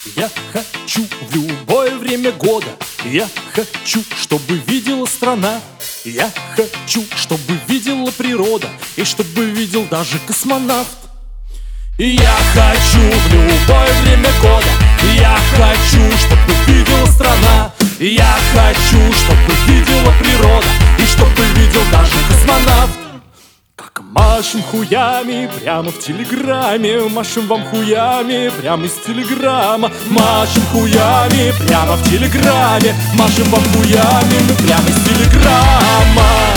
Я хочу в любое время года. Я хочу, чтобы видела страна. Я хочу, чтобы видела природа. И чтобы видел даже космонавт. Я хочу в любое время года. Я хочу, чтобы видела страна. Я хочу, чтобы видела природа. И чтобы видел даже космонавт. Как машем хуями прямо в телеграме. Машем вам хуями прямо из телеграмма. Машем хуями прямо в телеграме. Машем вам хуями мы прямо из телеграмма.